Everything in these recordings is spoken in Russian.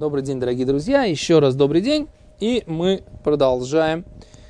Добрый день, дорогие друзья. Еще раз добрый день. И мы продолжаем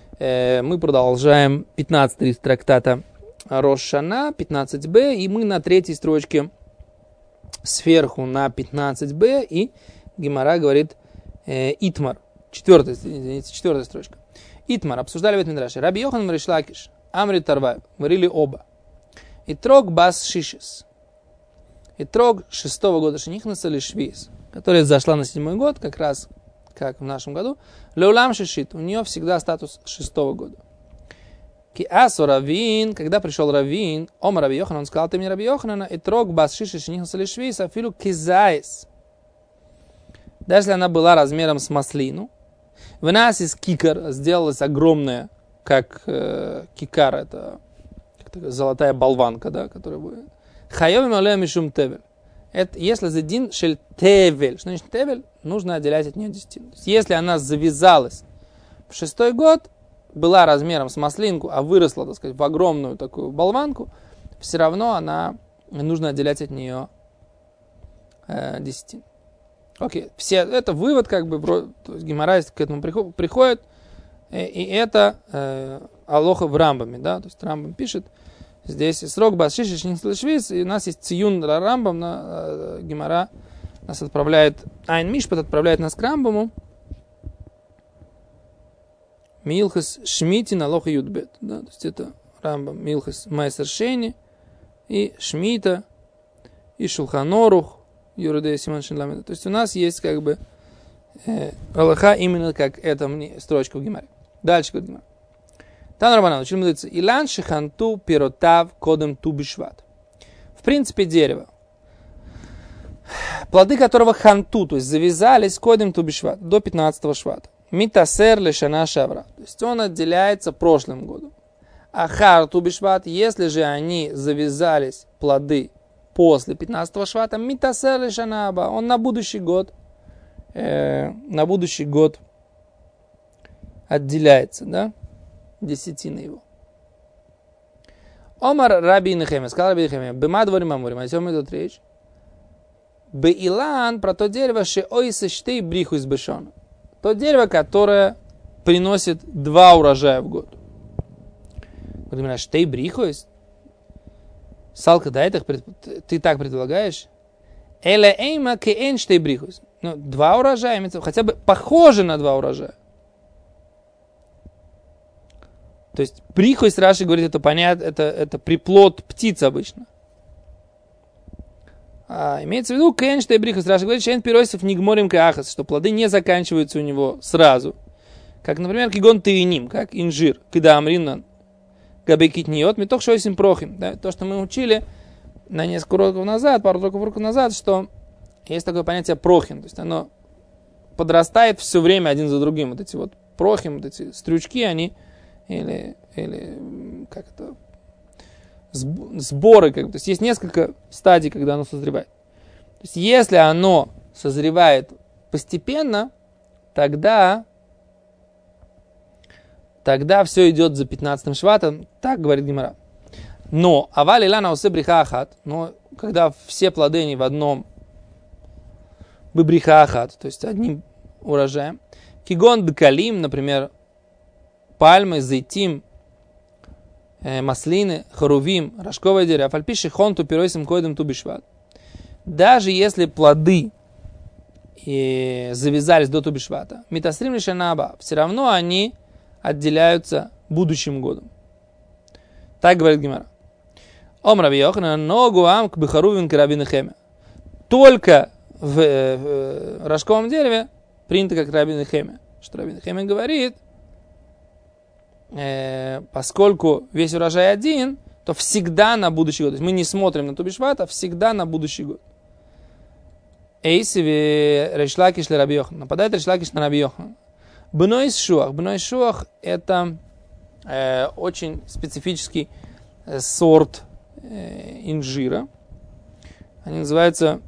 15 лист трактата Рош Шана, 15b. И мы на третьей строчке сверху на 15b. И Гемара говорит Итмар. Четвертая строчка. Итмар. Обсуждали в этом Мидраше. Раби Йохан Риш Лакиш. Амри Тарвай. Говорили оба. Итрог бас шишис. Итрог 6-го года Шенихнаса Лишвиис, которая зашла на 7-й год, как раз как в нашем году. Леулам шишит. У нее всегда статус 6-го года. Киасу Равин, когда пришел Равин, Ома Раби Йохан, он сказал, ты мне Раби Йоханана, итрог бас шишис Шенихнаса Лишвиис, афилу кизаис. Даже если она была размером с маслину, в нас из кикар сделалась огромная, как кикар, это золотая болванка, да, которая будет. Хайовим алея мишум тевель. Это если за дин шель тевель. Что значит тевель? Нужно отделять от нее десятину. Если она завязалась в 6-й год, была размером с маслинку, а выросла, так сказать, в огромную такую болванку, все равно нужно отделять от нее десятину. Окей. Это вывод, как бы, то есть Гемара к этому приходит, и это алоха в Рамбаме, да, то есть Рамбам пишет, здесь срок бас шишиш нислышвиз, и у нас есть циюн Рамбам, Гемара нас отправляет, Айн Мишпат отправляет нас к Рамбаму, Милхас Шмитин алоха Юдбет, да, то есть это Рамбам Милхас Майсер Шени, и Шмита, и Шулханорух, Юридея Симон Шинламеда. То есть у нас есть как бы алоха именно как эта строчка в Гемаре. Дальше говорит Гемара. Тан Рабанан, учили мудрецы. Илан шиханту пиротав кодем ту бишват. В принципе, дерево, плоды которого ханту, то есть завязались кодем ту бишват, до 15-го швата. Митасер лешана шавра. То есть он отделяется прошлым годом. Ахар ту бишват, если же они завязались, плоды, после 15-го швата, митасер лешана аба. Он на будущий год отделяется, да? Десятина его. Омар Раби Нехемия, сказал Раби Нехемия, бема дворим амурим, о чем идет речь? Беилан, про то дерево, ше ойсе штей бриху из бешона. То дерево, которое приносит 2 урожая в год. Говорит, штей бриху из? Салка, да, ты так предполагаешь? Эле эйма ке штей бриху из. 2 урожая, хотя бы похоже на 2 урожая. То есть брихойс, Раши говорит, это понятно, это приплод птиц обычно. Имеется в виду, кенштай брихойс, Раши говорит, шейн пиройсов нигморим каахас, что плоды не заканчиваются у него сразу. Как, например, кигон тейним, как инжир, кида амринан, габекитниот, метох шойсим прохим. Да? То, что мы учили на несколько уроков назад, пару уроков назад, что есть такое понятие прохим, то есть оно подрастает все время один за другим. Вот эти вот прохим, вот эти стрючки, они или как это, сборы, как бы. То есть есть несколько стадий, когда оно созревает. То есть если оно созревает постепенно, тогда все идет за 15-м шватом, так говорит Гемара. Но авали лана усе бриха ахат, но когда все плоды они в одном бриха ахат, то есть одним урожаем, кигон дкалим, например, пальмы, зайтим, маслины, хорувим, рожковое дерево, афальпиши хонту пиройсим койдем тубишват. Даже если плоды завязались до тубишвата, митасрим лишанаба, все равно они отделяются будущим годом. Так говорит Гемара. Ом Раби Йоханан, ногу амк бихарувин к Раби Нехемия. Только в рожковом дереве принято как Раби Нехемия. Что Раби Нехемия говорит, поскольку весь урожай один, то всегда на будущий год. То есть мы не смотрим на тубишват, а всегда на будущий год. Эйсиви Рейшлакиш ле Раби Йохан. Нападает Рейшлакиш на Раби Йохан. Бной шуах. Бной шуах это очень специфический сорт инжира. Они называются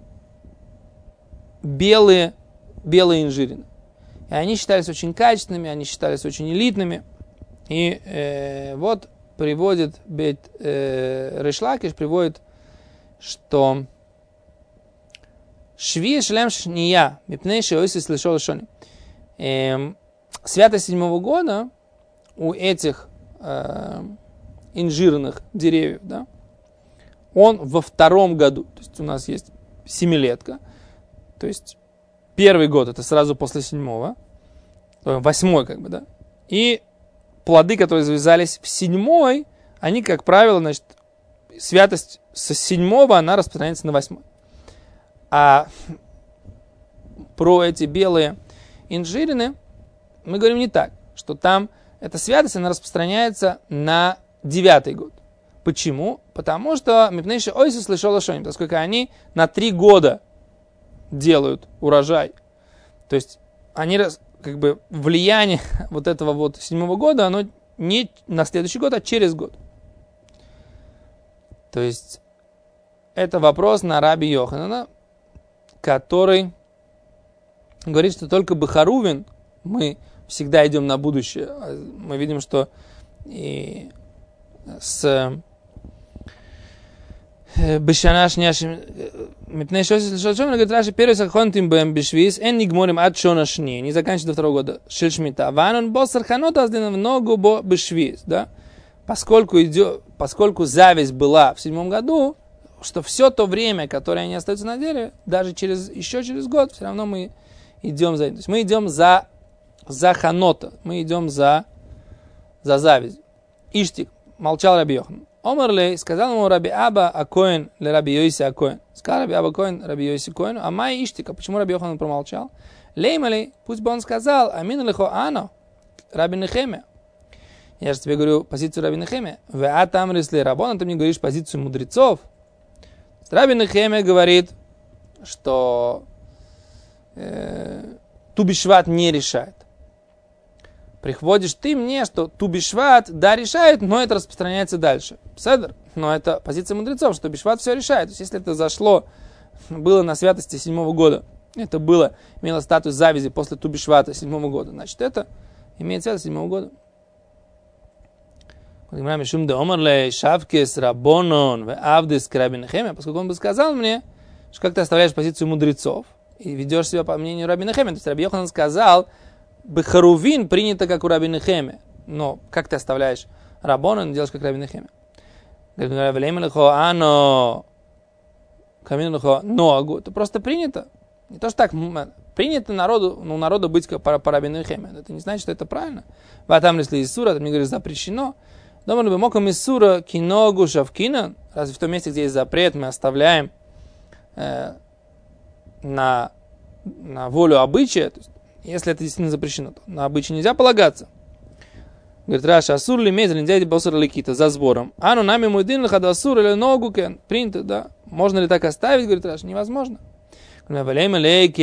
белые инжирины. И они считались очень качественными, они считались очень элитными. И вот приводит Риш Лакиш, приводит, что Шви шлем шния, мипнейши ойсис лишол шони. Святость 7-го года у этих инжирных деревьев, да, он во 2-м году. То есть у нас есть 7-летка. То есть первый год это сразу после 7-го. 8-й как бы, да. И плоды, которые завязались в 7-й, они, как правило, значит, святость с 7-го, она распространяется на 8-й. А про эти белые инжирины мы говорим не так, что там эта святость, она распространяется на 9-й год. Почему? Потому что мипнейши ойсус лишол шоним, поскольку они на 3 года делают урожай. То есть они, как бы, влияние вот этого вот 7-го года, оно не на следующий год, а через год. То есть это вопрос на Раби Йоханана, который говорит, что только Бехарувин мы всегда идем на будущее. Мы видим, что и с Бешана шняшим мипней шосис лишошом, говорит, Раши первый сахонтим бэм бешвиз, эн нигморим ад шона шни, не заканчивается до 2-го года, шельшмита. Ванон босар ханота азденов много бо бешвиз, да? Поскольку зависть была в 7-м году, что все то время, которое они остаются на дереве, даже еще через год, все равно мы идем за этим. То есть мы идем за ханота, мы идем за зависть. Иштик, молчал Раби Йохан. Омарлей, сказал ему Раби Аба Акоин или Раби Йоси Акоин. Сказал Раби Аба Акоин, Раби Йоси Акоину, а май Иштика, почему Раби Йохан промолчал? Леймалей, пусть бы он сказал, амин лихо ано, Раби Нехемия. Я же тебе говорю позицию Раби Нехемия. Веа там рисли рабона, ты мне говоришь позицию мудрецов. Раби Нехемия говорит, что Тубишват не решает. Приходишь ты мне, что Тубишват, да, решает, но это распространяется дальше. Седер. Но это позиция мудрецов, что Тубишват все решает. То есть, если это было на святости 7-го года, это имело статус завязи после Тубишвата 7-го года, значит, это имеет святость 7-го года. Поскольку он бы сказал мне, что как ты оставляешь позицию мудрецов и ведешь себя по мнению Раби Нехемия. То есть Раби Йохан сказал, Бехарувин принято как у Раби Нехемия. Но как ты оставляешь Рабонан, делаешь как Раби Нехемия? Это просто принято. Не то, что так, принято народу быть как по Раби Нехемия. Это не значит, что это правильно. Ватам если Исура, это мне говорит, запрещено. Дома бы моком Исура киногу шавкина. Разве в том месте, где есть запрет, мы оставляем на волю обычая, то есть, если это действительно запрещено, то на обычай нельзя полагаться. Говорит, Раша, асур ли мезель, нельзя босур ликита, за сбором. Ану нами муйдин лихада асур или ногу кен, принято, да. Можно ли так оставить, говорит Раша, невозможно. Что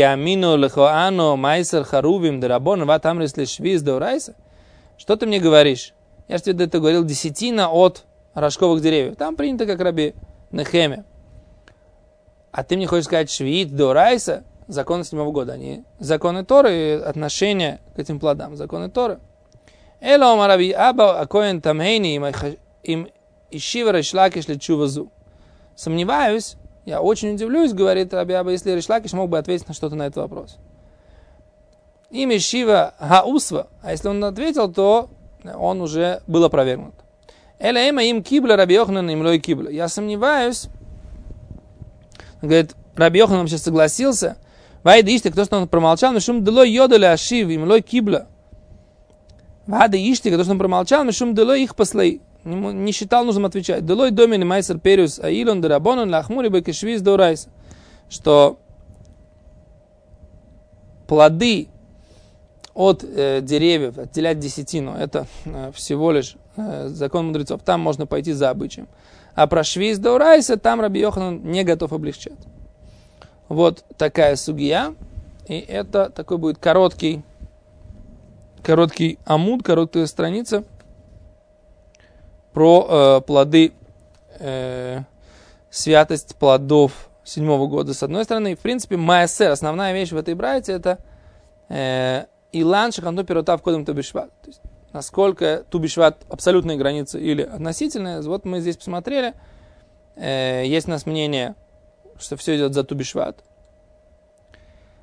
ты мне говоришь? Я же тебе это говорил, 10 от рожковых деревьев. Там принято как Раби Нехемия. А ты мне хочешь сказать швиит до райса, законы 7-го года, они законы Торы и отношения к этим плодам, законы Торы. Эло Раби Аба Акоин Тамейни им ищива Ришлакиш лечувазу. Сомневаюсь, я очень удивлюсь, говорит Раби Аба, если Ришлакиш мог бы ответить на что-то на этот вопрос. Им ищива Хаусва, а если он ответил, то он уже был опровергнут. Эла эма им кибла Раби Йоханан им лой кибла. Я сомневаюсь. Говорит, Раби Йохан вообще согласился. Вайда ишти, кто что он промолчал, мишум делой йодали ашив, им лой кибла. Вайда ишти, кто что он промолчал, мишум делой их послай. Не считал нужным отвечать. Делой домини майсер периус аилон дарабонон лахмури бекешвиз дорайса. Что плоды от деревьев отделять десятину, это всего лишь закон мудрецов. Там можно пойти за обычаем. А про швиз дорайса там Раби Йоханан не готов облегчать. Вот такая сугия. И это такой будет короткий амуд, короткая страница про плоды, святость плодов 7-го года. С одной стороны, в принципе, маэсер, основная вещь в этой брайте, это илан шаханту пиротав кодом тубишват. То есть, насколько тубишват абсолютная граница или относительная. Вот мы здесь посмотрели. Есть у нас мнение, что все идет за тубишват.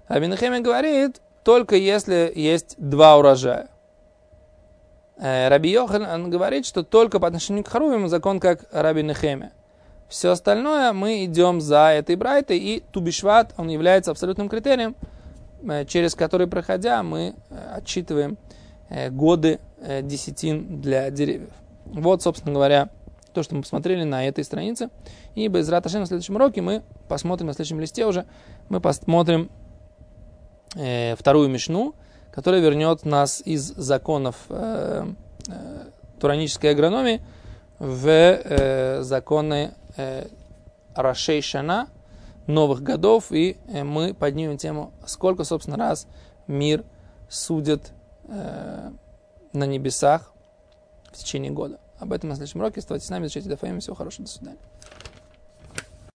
Раби Нехемия говорит, только если есть 2 урожая. Раби Йохан говорит, что только по отношению к Харувим закон как Раби Нехемия. Все остальное мы идем за этой брайтой, и Тубишват, он является абсолютным критерием, через который, проходя, мы отсчитываем годы десятин для деревьев. Вот, собственно говоря, то, что мы посмотрели на этой странице. И Бе'эзрат Ашем на следующем уроке мы посмотрим, на следующем листе уже, мы посмотрим вторую мишну, которая вернет нас из законов туранической агрономии в законы Рашей Шана, новых годов, и мы поднимем тему, сколько, собственно, раз мир судит на небесах в течение года. Об этом на следующем уроке. Оставайтесь с нами, изучайте Дафаим. Всего хорошего, до свидания.